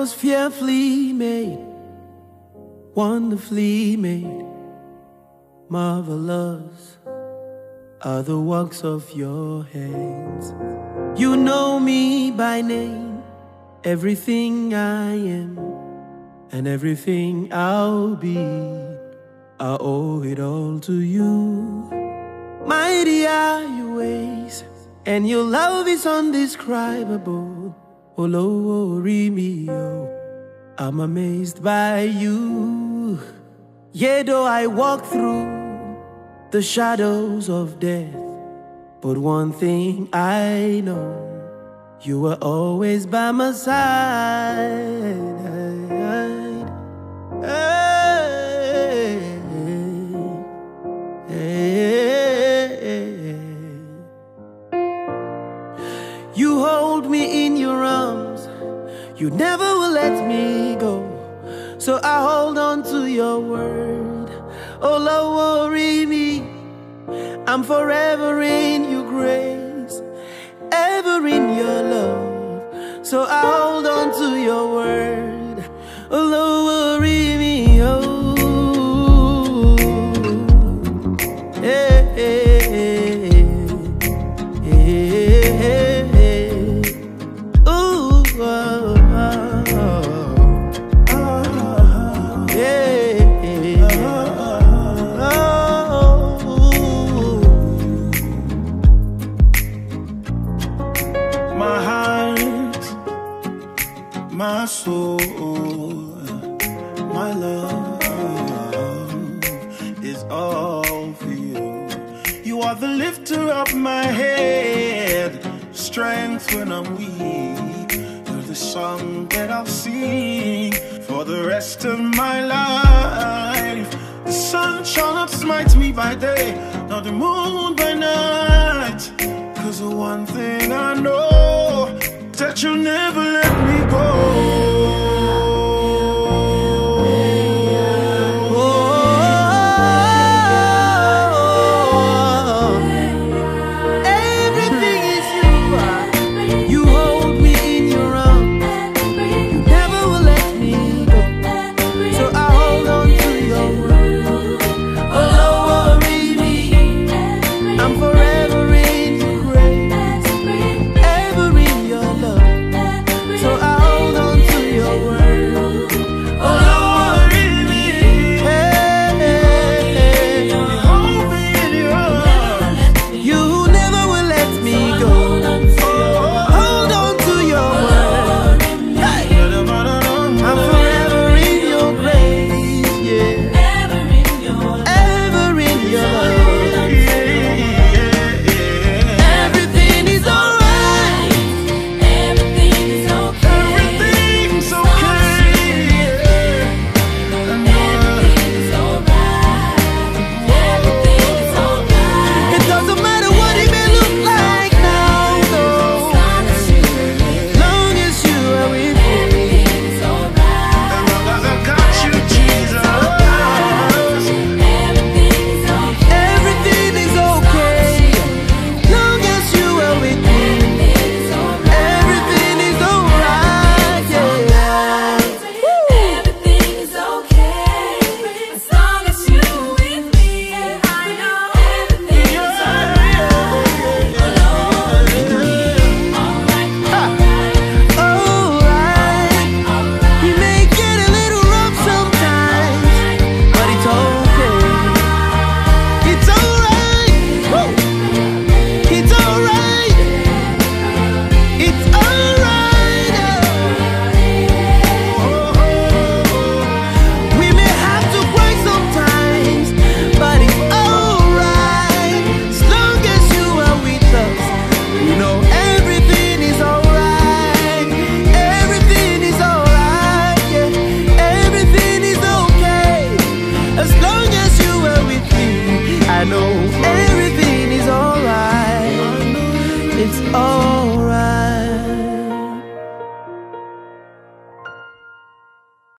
was fearfully made, wonderfully made. Marvelous are the works of your hands. You know me by name, everything I am and everything I'll be. I owe it all to you. Mighty are your ways, and your love is undescribable. Olori mi o, I'm amazed by you. Yea, though I walk through the shadows of death, but one thing I know, you were always by my side. You hold me in your arms, you never will let me go. So I hold on to your word. Oh, Lord, worry me. I'm forever in your grace, ever in your love. So I hold on to your word. Oh, Lord, worry me. Oh, hey, hey, hey, hey, hey. Ooh, oh, oh, oh. Hey, hey, my heart, my soul, my love is all for you. You are the lifter of my head, strength when I'm weak. You're the song that I'll sing for the rest of my life. The sun shall not smite me by day, nor the moon by night. 'Cause the one thing I know, that you'll never let me go.